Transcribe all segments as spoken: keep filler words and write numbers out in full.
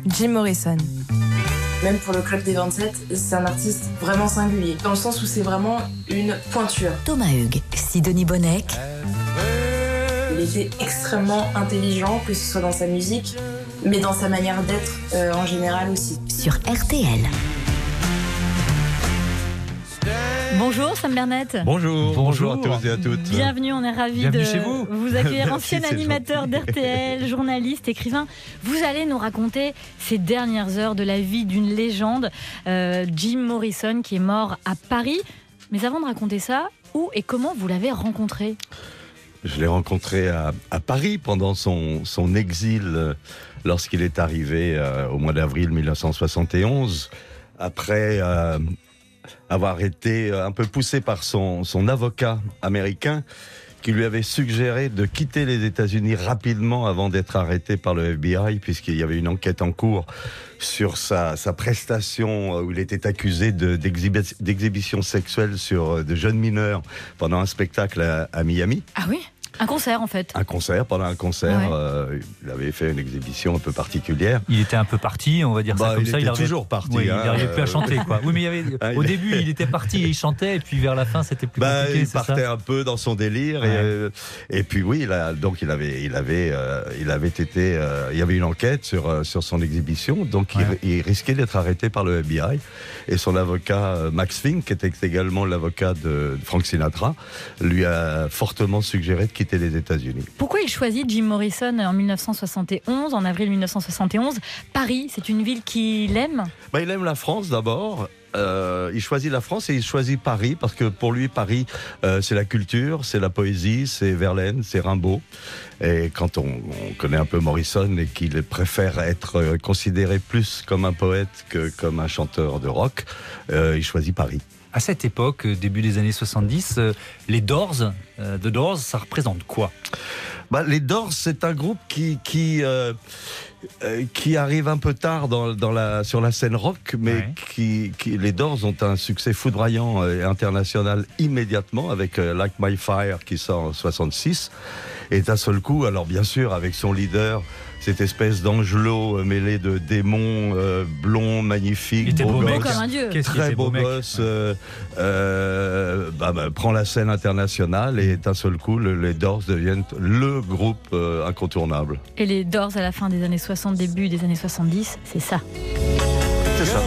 Jim Morrison. Même pour le Club des vingt-sept, c'est un artiste vraiment singulier, dans le sens où c'est vraiment une pointure. Thomas Hugues, Sidonie Bonnec. Il était extrêmement intelligent, que ce soit dans sa musique, mais dans sa manière d'être euh, en général aussi. Sur R T L. Bonjour Sam Bernett. Bonjour, bonjour à tous et à toutes. Bienvenue, on est ravis Bienvenue de chez vous, vous accueillir. Merci, Ancien animateur d'R T L, journaliste, écrivain. Vous allez nous raconter ces dernières heures de la vie d'une légende, euh, Jim Morrison, qui est mort à Paris. Mais avant de raconter ça, où et comment vous l'avez rencontré ? Je l'ai rencontré à, à Paris pendant son, son exil euh, lorsqu'il est arrivé euh, au mois d'avril mille neuf cent soixante et onze, après euh, avoir été un peu poussé par son, son avocat américain qui lui avait suggéré de quitter les États-Unis rapidement avant d'être arrêté par le F B I, puisqu'il y avait une enquête en cours sur sa, sa prestation où il était accusé de, d'exhibi- d'exhibition sexuelle sur de jeunes mineurs pendant un spectacle à, à Miami. Ah oui ? Un concert en fait. Un concert, pendant un concert, Ouais. euh, il avait fait une exhibition un peu particulière. Il était un peu parti, on va dire Bah, ça comme il ça. était arrivait... toujours parti. Oui, hein, il n'arrivait plus à euh, chanter, quoi. Oui, mais il y avait... Ah, il- au début, il était parti et il chantait, et puis vers la fin, c'était plus Bah, compliqué, il c'est partait ça un peu dans son délire Ouais. et, euh, et puis oui, il a, donc il avait, il avait, euh, il avait été, euh, il y avait une enquête sur euh, sur son exhibition, donc Ouais. il, il risquait d'être arrêté par le F B I et son avocat euh, Max Fink, qui était également l'avocat de Frank Sinatra, lui a fortement suggéré de quitter les États-Unis. Pourquoi il choisit Jim Morrison en mille neuf cent soixante et onze, en avril mille neuf cent soixante et onze ? Paris, c'est une ville qu'il aime ? Bah, il aime la France d'abord. Euh, il choisit la France et il choisit Paris parce que pour lui Paris euh, c'est la culture, c'est la poésie, c'est Verlaine, c'est Rimbaud. Et quand on, on connaît un peu Morrison et qu'il préfère être euh, considéré plus comme un poète que comme un chanteur de rock, euh, il choisit Paris. À cette époque, début des années soixante-dix, euh, les Doors, euh, The Doors, ça représente quoi ? Bah, les Doors, c'est un groupe qui qui euh, euh, qui arrive un peu tard dans, dans la sur la scène rock, mais Ouais. qui, qui les Doors ont un succès foudroyant et international immédiatement avec euh, Like My Fire qui sort en soixante-six. Et d'un seul coup, alors bien sûr avec son leader, cette espèce d'angelot euh, mêlé de démons euh, blond, magnifique, Il était beau Beau mec. comme un dieu. Qu'est-ce qu'il très était beau mec. gosse, euh, euh, bah, bah, prend la scène internationale et d'un seul coup, le- les Doors deviennent le groupe euh, incontournable. Et les Doors à la fin des années soixante, début des années soixante-dix, c'est ça. C'est ça.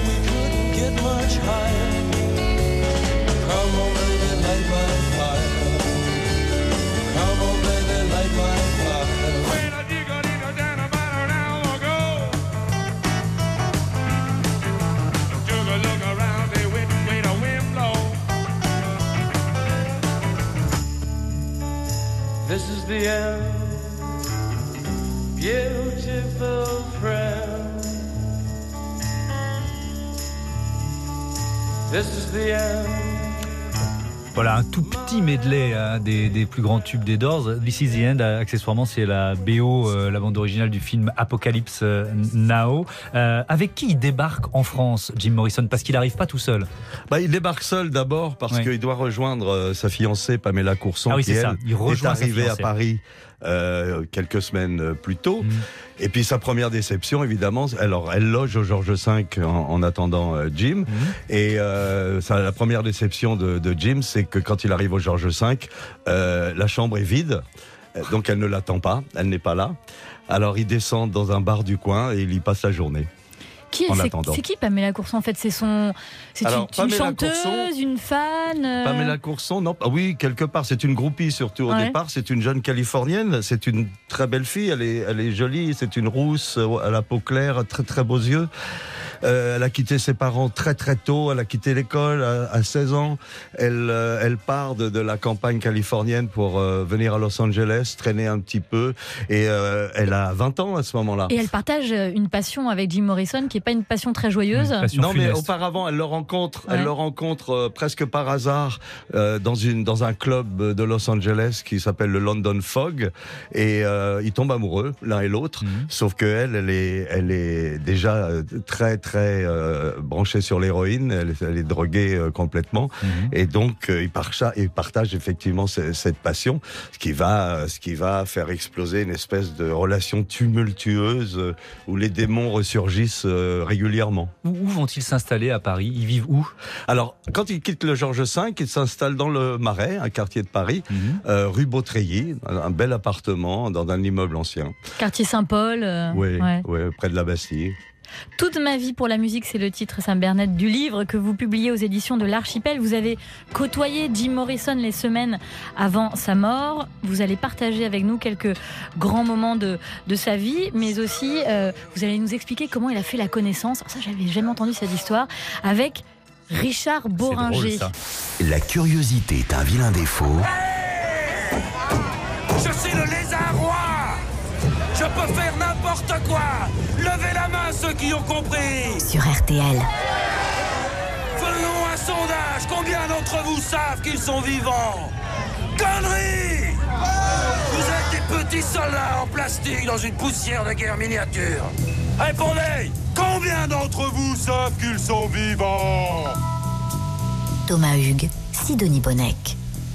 This is the end, beautiful friend. This is the end. Voilà, un tout petit medley hein, des, des plus grands tubes des Doors. This is the End, accessoirement, c'est la B O, euh, la bande originale du film Apocalypse Now. Euh, avec qui il débarque en France, Jim Morrison ? Parce qu'il n'arrive pas tout seul. Bah, il débarque seul d'abord parce Ouais. qu'il doit rejoindre euh, sa fiancée Pamela Courson, Ah oui, qui c'est ça. elle Il est rejoint sa arrivée à fiancée. Paris euh, quelques semaines euh, plus tôt. Mm. Et puis sa première déception, évidemment, alors elle loge au Georges cinq en, en attendant euh, Jim. Mm. Et euh, ça, la première déception de, de Jim, c'est que quand il arrive au Georges cinq, euh, la chambre est vide. Euh, Donc elle ne l'attend pas, elle n'est pas là. Alors il descend dans un bar du coin et il y passe la journée. Qui est, En c'est, attendant. c'est qui Pamela Courson en fait ? C'est son, c'est Alors, une, une Pamela chanteuse, Courson- une fan. euh, Pamela Courson, non, ah oui, quelque part, c'est une groupie surtout au Ouais. départ. C'est une jeune Californienne, c'est une très belle fille, elle est, elle est jolie, c'est une rousse, euh, à la peau claire, très très beaux yeux. Euh, elle a quitté ses parents très très tôt, elle a quitté l'école à, à seize ans. Elle, euh, elle part de, de la campagne californienne pour euh, venir à Los Angeles, traîner un petit peu. Et euh, elle a vingt ans à ce moment-là. Et elle partage une passion avec Jim Morrison qui n'est pas une passion très joyeuse. Une passion Non, mais funeste. auparavant, elle le rencontre, Ouais. elle le rencontre euh, presque par hasard euh, dans une dans un club de Los Angeles qui s'appelle le London Fog, et euh, ils tombent amoureux l'un et l'autre. Mhm. Sauf que elle, elle est elle est déjà euh, très très euh, branchée sur l'héroïne, elle, elle est droguée euh, complètement, mmh. et donc euh, il, partage, il partage effectivement c- cette passion, ce qui va, ce qui va faire exploser une espèce de relation tumultueuse euh, où les démons ressurgissent euh, régulièrement. Où, où vont-ils s'installer à Paris ? Ils vivent où ? Alors, quand ils quittent le Georges cinq, ils s'installent dans le Marais, un quartier de Paris, mmh. euh, rue Beautreillis, un bel appartement dans un immeuble ancien. Quartier Saint-Paul. Euh, oui, ouais. oui, près de la Bastille. Toute ma vie pour la musique, c'est le titre, Sam Bernett, du livre que vous publiez aux éditions de l'Archipel. Vous avez côtoyé Jim Morrison les semaines avant sa mort. Vous allez partager avec nous quelques grands moments de, de sa vie, mais aussi euh, vous allez nous expliquer comment il a fait la connaissance, ça j'avais jamais entendu cette histoire, avec Richard Bohringer. C'est drôle, ça. La curiosité est un vilain défaut. Hey, je suis le lézard roi. Je peux faire n'importe quoi. Levez la main ceux qui ont compris. Sur R T L. Faisons un sondage. Combien d'entre vous savent qu'ils sont vivants? Connerie! Vous êtes des petits soldats en plastique dans une poussière de guerre miniature. Répondez! Combien d'entre vous savent qu'ils sont vivants? Thomas Hugues, Sidonie Bonnec.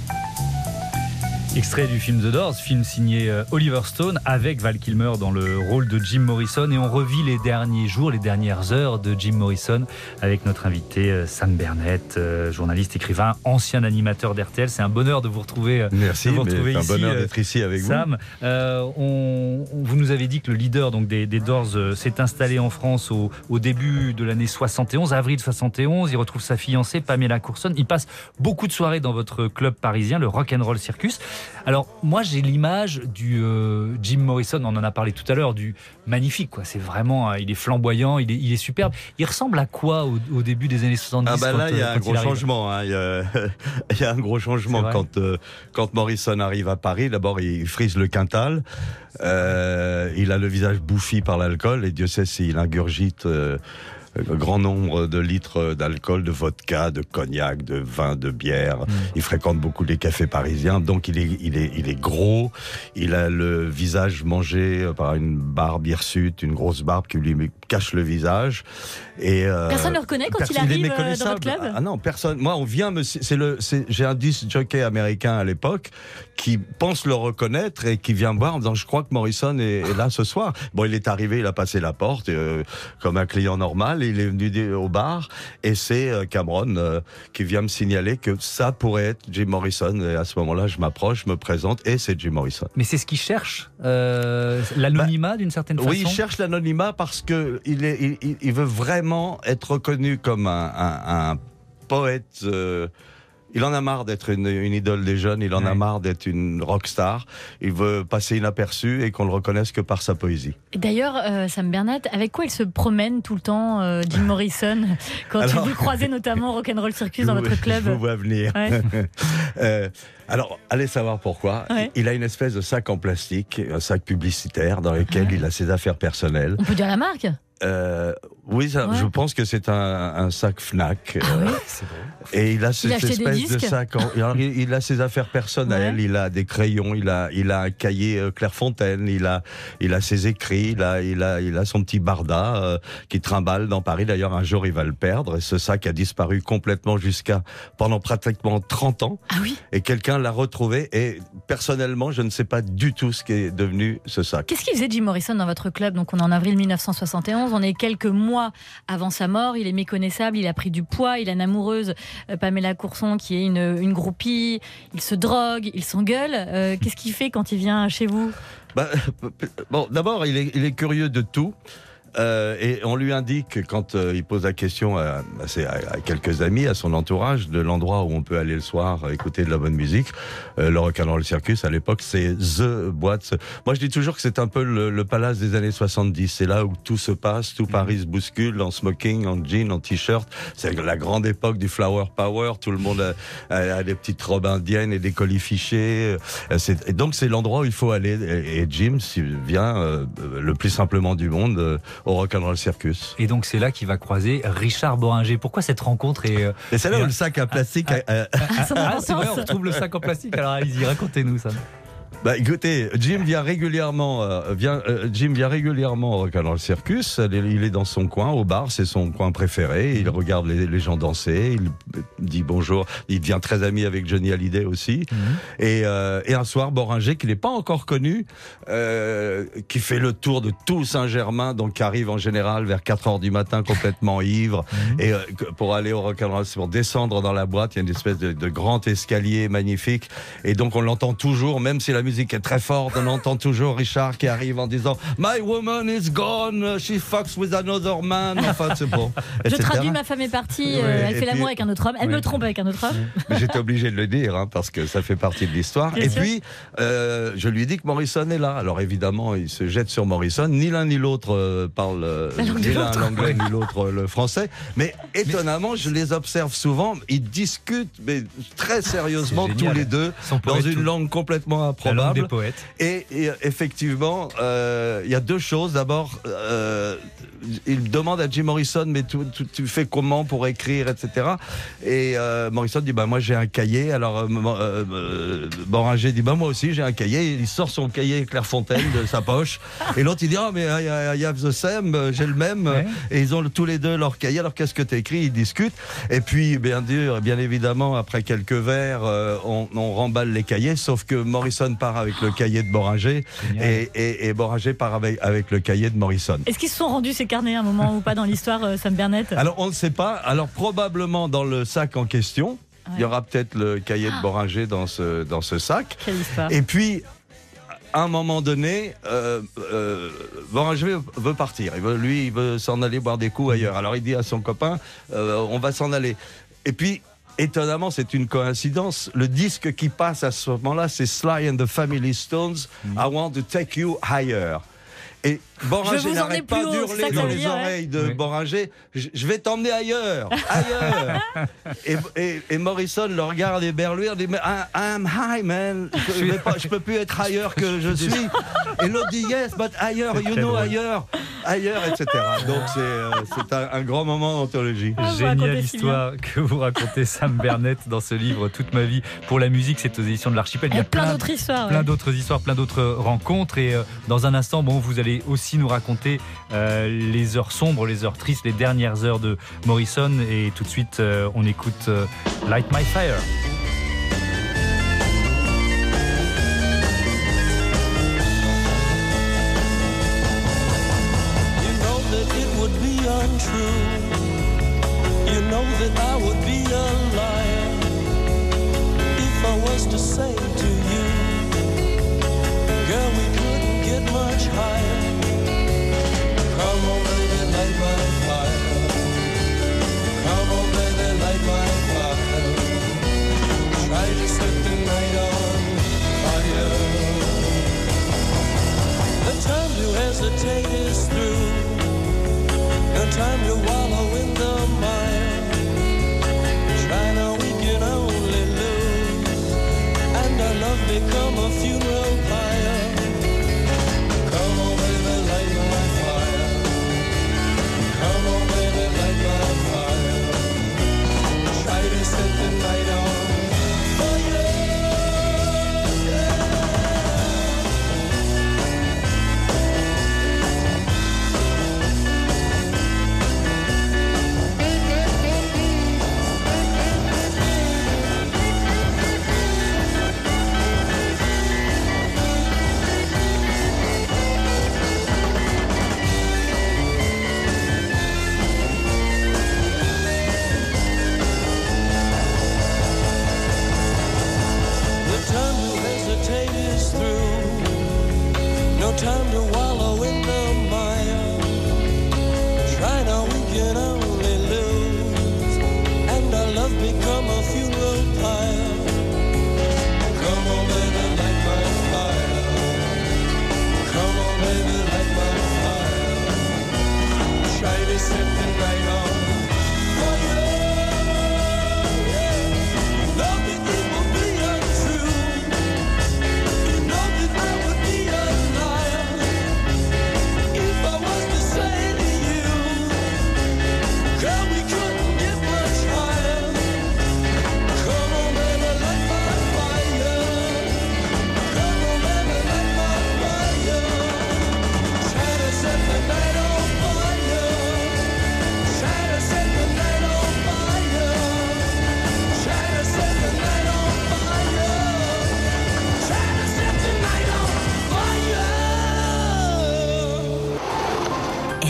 Extrait du film The Doors, film signé Oliver Stone avec Val Kilmer dans le rôle de Jim Morrison, et on revit les derniers jours, les dernières heures de Jim Morrison avec notre invité Sam Bernett, journaliste, écrivain, ancien animateur d'R T L. C'est un bonheur de vous retrouver. Merci, de vous retrouver c'est un ici, bonheur d'être ici avec Sam. vous. Euh, on, on, vous nous avez dit que le leader donc des, des Doors euh, s'est installé en France au, au début de l'année soixante et onze, avril soixante et onze. Il retrouve sa fiancée Pamela Courson. Il passe beaucoup de soirées dans votre club parisien, le Rock'n'Roll Circus. Alors moi j'ai l'image du euh, Jim Morrison, on en a parlé tout à l'heure, du magnifique quoi. C'est vraiment, euh, il est flamboyant, il est, il est superbe. Il ressemble à quoi au, au début des années soixante-dix? Ah bah là il y a un gros arrive. changement. Hein. Il, y a, il y a un gros changement quand euh, quand Morrison arrive à Paris. D'abord il frise le Quintal. Euh, il a le visage bouffi par l'alcool et Dieu sait s'il ingurgite Euh, un grand nombre de litres d'alcool, de vodka, de cognac, de vin, de bière. Mmh. Il fréquente beaucoup les cafés parisiens, donc il est, il est, il est gros. Il a le visage mangé par une barbe hirsute, une grosse barbe qui lui cache le visage. Et euh, personne ne le reconnaît quand il arrive il dans votre club? Ah non, personne. Moi, on vient me. C'est le. C'est, j'ai un disc jockey américain à l'époque qui pense le reconnaître et qui vient me voir en disant je crois que Morrison est, est là ce soir. Bon, il est arrivé, il a passé la porte euh, comme un client normal. Il est venu au bar et c'est Cameron euh, qui vient me signaler que ça pourrait être Jim Morrison. Et à ce moment-là, je m'approche, je me présente et c'est Jim Morrison. Mais c'est ce qu'il cherche, euh, l'anonymat bah, d'une certaine façon. Oui, il cherche l'anonymat parce que il, est, il, il veut vraiment être reconnu comme un, un, un poète. Euh, Il en a marre d'être une, une idole des jeunes, il en ouais. a marre d'être une rockstar. Il veut passer inaperçu et qu'on le reconnaisse que par sa poésie. Et d'ailleurs, euh, Sam Bernett, avec quoi il se promène tout le temps, euh, Jim Morrison, quand alors, vous croisez notamment Rock'n'Roll Circus dans votre club? Je vous vois venir. Ouais. euh, alors, allez savoir pourquoi. Ouais. Il a une espèce de sac en plastique, un sac publicitaire dans lequel ouais. il a ses affaires personnelles. On peut dire la marque? Euh, oui, ça, ouais. je pense que c'est un, un sac Fnac. Ah oui, c'est vrai. Et il a cette il espèce de sac. En, alors, il, il a ses affaires personnelles. Ouais. Il a des crayons. Il a, il a un cahier euh, Clairefontaine. Il a, il a ses écrits. Il a, il a, il a son petit barda euh, qui trimballe dans Paris. D'ailleurs, un jour, il va le perdre. Et ce sac a disparu complètement jusqu'à pendant pratiquement trente ans. Ah oui. Et quelqu'un l'a retrouvé. Et personnellement, je ne sais pas du tout ce qui est devenu ce sac. Qu'est-ce qu'il faisait Jim Morrison dans votre club? Donc, on est en avril dix-neuf cent soixante et onze. On est quelques mois avant sa mort. Il est méconnaissable. Il a pris du poids. Il a une amoureuse, euh, Pamela Courson, qui est une, une groupie. Il se drogue. Il s'engueule. Euh, qu'est-ce qu'il fait quand il vient chez vous? bah, Bon, d'abord, il est, il est curieux de tout. Euh, et on lui indique, quand euh, il pose la question à, à, ses, à, à quelques amis, à son entourage, de l'endroit où on peut aller le soir écouter de la bonne musique. Euh, le Rock'n'Roll Circus, à l'époque, c'est The boîte. Moi, je dis toujours que c'est un peu le, le palace des années soixante-dix. C'est là où tout se passe, tout Paris se bouscule, en smoking, en jean, en t-shirt. C'est la grande époque du flower power. Tout le monde a, a, a des petites robes indiennes et des colifichés. C'est, et donc, c'est l'endroit où il faut aller. Et, et Jim vient euh, le plus simplement du monde euh, au Rock'n'Roll Circus. Et donc c'est là qu'il va croiser Richard Bohringer. Pourquoi cette rencontre est... Euh, et c'est là où le sac en plastique... Ah, ah, ah, ah, ah c'est vrai, on retrouve le sac en plastique. Alors allez-y, racontez-nous ça. Bah écoutez, Jim vient régulièrement, euh, vient, euh, Jim vient régulièrement au Rock and Roll Circus. Il est dans son coin, au bar, c'est son coin préféré. Il regarde les, les gens danser, il dit bonjour. Il devient très ami avec Johnny Hallyday aussi. Mmh. Et, euh, et un soir, Boringer, qui n'est pas encore connu, euh, qui fait le tour de tout Saint-Germain, donc qui arrive en général vers quatre heures du matin complètement ivre, mmh. et euh, pour aller au Rock and Roll, pour descendre dans la boîte, il y a une espèce de, de grand escalier magnifique. Et donc on l'entend toujours, même si la musique musique est très forte, on entend toujours Richard qui arrive en disant My woman is gone, she fucks with another man. Enfin, c'est bon. Je traduis, ma femme est partie, euh, ouais, elle fait l'amour avec un autre homme, elle oui. me trompe avec un autre homme. Mais j'étais obligé de le dire, hein, parce que ça fait partie de l'histoire. Bien et sûr. Puis, euh, je lui dis que Morrison est là. Alors évidemment, il se jette sur Morrison. Ni l'un ni l'autre euh, parle euh, ni l'un l'anglais, ni l'autre le français. Mais étonnamment, je les observe souvent. Ils discutent, mais très sérieusement, tous les deux, dans une tout. langue complètement improbable. Des poètes. Et, et effectivement, il euh, y a deux choses. D'abord, euh, il demande à Jim Morrison, mais tu, tu, tu fais comment pour écrire, et cetera. Et euh, Morrison dit, bah moi j'ai un cahier. Alors euh, euh, Boringer dit, bah moi aussi j'ai un cahier. Il sort son cahier Clairefontaine de sa poche. Et l'autre il dit, ah oh, mais I, I have the same, j'ai le même. Ouais. Et ils ont tous les deux leur cahier. Alors qu'est-ce que tu écris? Ils discutent. Et puis bien dur, bien évidemment, après quelques verres, euh, on, on remballe les cahiers. Sauf que Morrison part avec le cahier de Boringer et, et, et Boringer part avec, avec le cahier de Morrison. Est-ce qu'ils se sont rendus ces carnets à un moment ou pas dans l'histoire, euh, Sam Bernett? Alors on ne sait pas. Alors probablement dans le sac en question, ouais. il y aura peut-être le cahier de Boringer dans ce, dans ce sac. Quelle histoire. Et puis à un moment donné, euh, euh, Boringer veut partir. Il veut, lui, il veut s'en aller boire des coups ailleurs. Alors il dit à son copain, euh, on va s'en aller. Et puis étonnamment, c'est une coïncidence. Le disque qui passe à ce moment-là, c'est Sly and the Family Stones, mm. I Want to Take You Higher. Et Boringer n'arrête pas d'hurler dans les dire, oreilles de oui. Boringer, je, je vais t'emmener ailleurs, ailleurs. et, et, et Morrison le regarde éberlué, il dit, mais I'm high man, je ne peux, peux plus être ailleurs que je suis. Et l'autre dit, yes, but ailleurs, you know, ailleurs, ailleurs, et cetera. Donc c'est, euh, c'est un, un grand moment d'anthologie. Ah, géniale histoire que vous racontez, Sam Bernett, dans ce livre Toute ma vie pour la musique, c'est aux éditions de l'Archipel. Il y a plein, plein d'autres histoires. Plein ouais. d'autres histoires, plein d'autres rencontres. Et euh, dans un instant, bon, vous allez aussi nous raconter euh, les heures sombres, les heures tristes, les dernières heures de Morrison. Et tout de suite, euh, on écoute euh, Light My Fire. You know that it would be untrue. You know that I would be a liar if I was to say to you, girl, we couldn't get much higher. Come on, baby, light my fire. Come on, baby, light my fire. Try to set the night on fire. The time to hesitate is through. No time to wallow in the mire. Try now, we can only lose, and our love become a funeral pyre. Come on, baby, light my fire. Come on, baby, light my fire. Try to set the night on fire.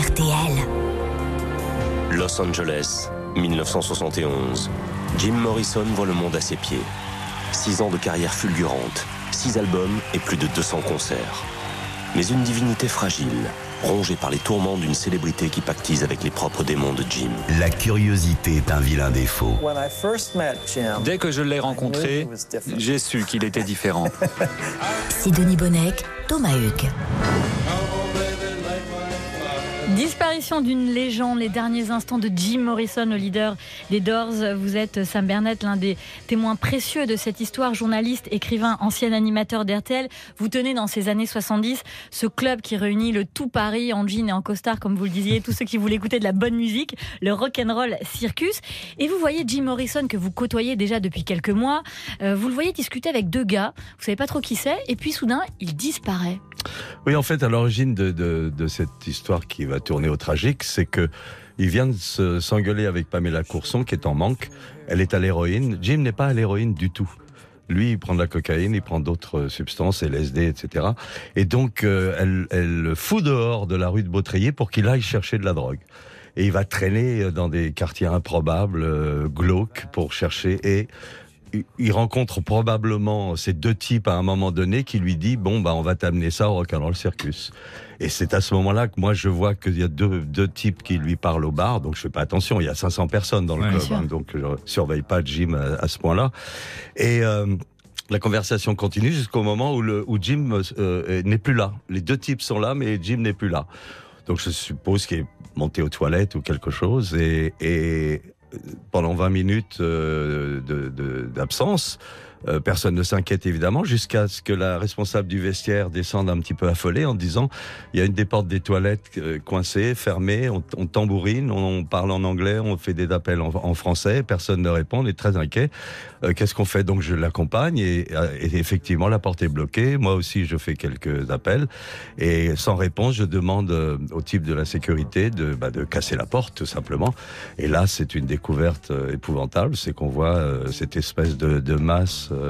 R T L. Los Angeles, dix-neuf cent soixante et onze. Jim Morrison voit le monde à ses pieds. Six ans de carrière fulgurante, six albums et plus de deux cents concerts. Mais une divinité fragile, rongée par les tourments d'une célébrité qui pactise avec les propres démons de Jim. La curiosité est un vilain défaut. Dès que je l'ai rencontré, j'ai su qu'il était différent. Sidonie Bonnec, Thomas Hugues. Disparition d'une légende, les derniers instants de Jim Morrison, le leader des Doors. Vous êtes, Sam Bernett, l'un des témoins précieux de cette histoire, journaliste, écrivain, ancien animateur d'R T L. Vous tenez dans ces années soixante-dix ce club qui réunit le tout Paris en jean et en costard, comme vous le disiez, tous ceux qui voulaient écouter de la bonne musique, le rock'n'roll circus. Et vous voyez Jim Morrison, que vous côtoyez déjà depuis quelques mois, euh, vous le voyez discuter avec deux gars, vous savez pas trop qui c'est, et puis soudain, il disparaît. Oui, en fait, à l'origine de, de, de cette histoire qui va tourner au tragique, c'est que il vient de se, s'engueuler avec Pamela Courson, qui est en manque. Elle est à l'héroïne. Jim n'est pas à l'héroïne du tout. Lui, il prend de la cocaïne, il prend d'autres substances, L S D, et cetera. Et donc, euh, elle, elle le fout dehors de la rue de Beautreillet pour qu'il aille chercher de la drogue. Et il va traîner dans des quartiers improbables, euh, glauques, pour chercher. Et il rencontre probablement ces deux types à un moment donné qui lui dit bon bah on va t'amener ça au Rock'n'Roll Circus. Et c'est à ce moment-là que moi je vois qu'il y a deux, deux types qui lui parlent au bar, donc je fais pas attention, il y a cinq cents personnes dans le Ouais, club, hein, donc je surveille pas Jim à, à ce point-là. Et euh, la conversation continue jusqu'au moment où, le, où Jim euh, n'est plus là. Les deux types sont là, mais Jim n'est plus là. Donc je suppose qu'il est monté aux toilettes ou quelque chose et, et pendant vingt minutes euh, de, de, d'absence, euh, personne ne s'inquiète évidemment, jusqu'à ce que la responsable du vestiaire descende un petit peu affolée en disant il y a une des portes des toilettes euh, coincée, fermée, on, on tambourine, on, on parle en anglais, on fait des appels en, en français, personne ne répond, on est très inquiet. Euh, qu'est-ce qu'on fait? Donc je l'accompagne et, et effectivement la porte est bloquée, moi aussi je fais quelques appels et sans réponse je demande euh, au type de la sécurité de, bah, de casser la porte tout simplement. Et là c'est une découverte euh, épouvantable, c'est qu'on voit euh, cette espèce de, de masse euh,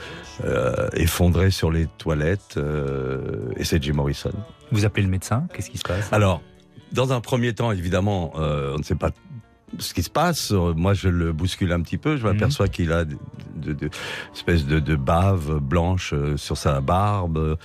euh, effondrée sur les toilettes euh, et c'est Jim Morrison. Vous appelez le médecin, qu'est-ce qui se passe? Alors, dans un premier temps, évidemment, euh, on ne sait pas ce qui se passe. Moi, je le bouscule un petit peu. Je m'aperçois mmh. qu'il a de, de, de, espèce de, de bave blanche sur sa barbe.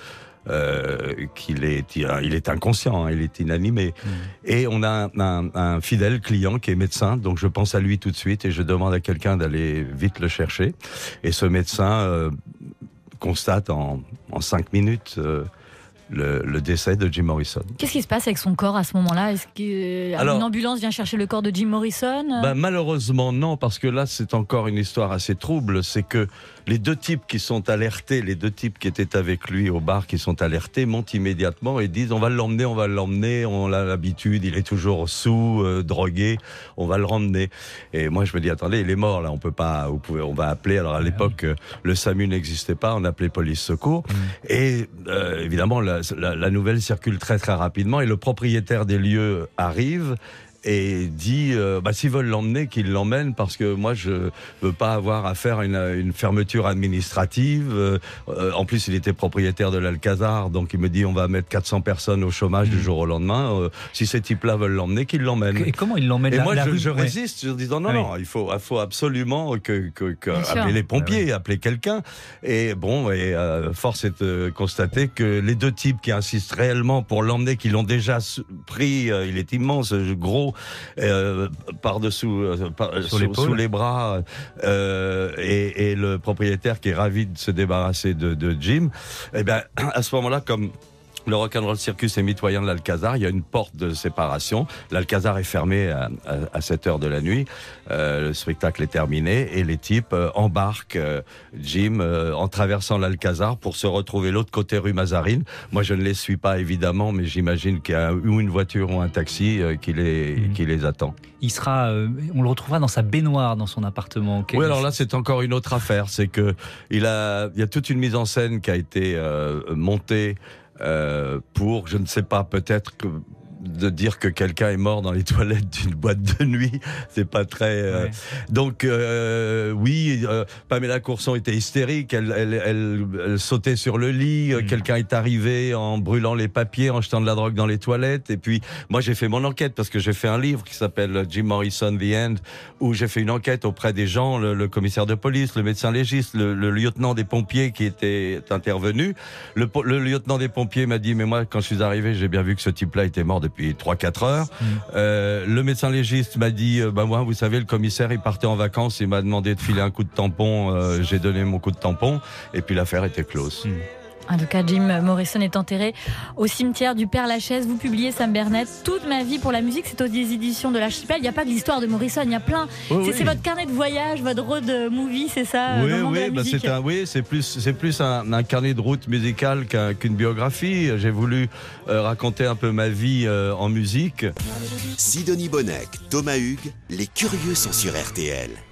Euh, qu'il est, il est inconscient, hein, il est inanimé. Mmh. Et on a un, un, un fidèle client qui est médecin, donc je pense à lui tout de suite et je demande à quelqu'un d'aller vite le chercher. Et ce médecin euh, constate en, en cinq minutes euh, le, le décès de Jim Morrison. Qu'est-ce qui se passe avec son corps à ce moment-là? Est-ce qu'une ambulance vient chercher le corps de Jim Morrison? Ben, malheureusement non, parce que là c'est encore une histoire assez trouble. C'est que les deux types qui sont alertés, les deux types qui étaient avec lui au bar, qui sont alertés, montent immédiatement et disent on va l'emmener, on va l'emmener, on a l'habitude, il est toujours sous, euh, drogué, on va le ramener. Et moi je me dis attendez, il est mort là, on peut pas, vous pouvez, on va appeler. Alors à l'époque euh, le SAMU n'existait pas, on appelait police secours. Mmh. Et euh, évidemment la, la, la nouvelle circule très très rapidement et le propriétaire des lieux arrive et dit euh, bah, s'ils veulent l'emmener, qu'ils l'emmènent parce que moi je veux pas avoir à faire une, une fermeture administrative. Euh, en plus il était propriétaire de l'Alcazar, donc il me dit on va mettre quatre cents personnes au chômage mmh. du jour au lendemain. Euh, si ces types-là veulent l'emmener, qu'ils l'emmènent. Et comment ils l'emmènent? Et la, moi la je, rue, je ouais. résiste, en disant non, ah, non, oui. il faut, il faut absolument que, que, que appeler les pompiers, ah, oui. appeler quelqu'un. Et bon, et euh, force est de constater que les deux types qui insistent réellement pour l'emmener, qui l'ont déjà pris, euh, il est immense, gros, euh, par-dessous, euh, par, sous, sous les bras, euh, et, et le propriétaire qui est ravi de se débarrasser de, de Jim, et bien à ce moment-là, comme le Rock'n'Roll Circus est mitoyen de l'Alcazar, il y a une porte de séparation. L'Alcazar est fermé à, à, à sept heures de la nuit. Euh, le spectacle est terminé et les types euh, embarquent euh, Jim euh, en traversant l'Alcazar pour se retrouver l'autre côté rue Mazarine. Moi, je ne les suis pas évidemment, mais j'imagine qu'il y a ou une voiture ou un taxi euh, qui, les, mmh. qui les attend. Il sera, euh, on le retrouvera dans sa baignoire dans son appartement. Oui, alors là, c'est encore une autre affaire. C'est que il a, il y a toute une mise en scène qui a été euh, montée. Euh, pour, je ne sais pas, peut-être que de dire que quelqu'un est mort dans les toilettes d'une boîte de nuit, c'est pas très. Euh, ouais. Donc euh, oui, euh, Pamela Courson était hystérique. Elle, elle, elle, elle sautait sur le lit. Mmh. Quelqu'un est arrivé en brûlant les papiers, en jetant de la drogue dans les toilettes. Et puis moi, j'ai fait mon enquête parce que j'ai fait un livre qui s'appelle Jim Morrison The End, où j'ai fait une enquête auprès des gens, le, le commissaire de police, le médecin légiste, le, le lieutenant des pompiers qui était intervenu. Le, le lieutenant des pompiers m'a dit, mais moi, quand je suis arrivé, j'ai bien vu que ce type-là était mort depuis trois quatre heures. Mmh. Euh, le médecin légiste m'a dit, euh, bah moi, vous savez, le commissaire, il partait en vacances, il m'a demandé de filer un coup de tampon, euh, j'ai donné mon coup de tampon, et puis l'affaire était close. Mmh. En tout cas, Jim Morrison est enterré au cimetière du Père-Lachaise. Vous publiez, Sam Bernet, Toute ma vie pour la musique. C'est aux éditions de l'Archipel. Il n'y a pas que l'histoire de Morrison, il y a plein. Oui, c'est, oui. c'est votre carnet de voyage, votre road movie, c'est ça? Oui, dans oui, bah c'est un, oui, c'est plus, c'est plus un, un carnet de route musical qu'un, qu'une biographie. J'ai voulu euh, raconter un peu ma vie euh, en musique. Sidonie Bonnec, Thomas Hugues, les curieux sont sur R T L.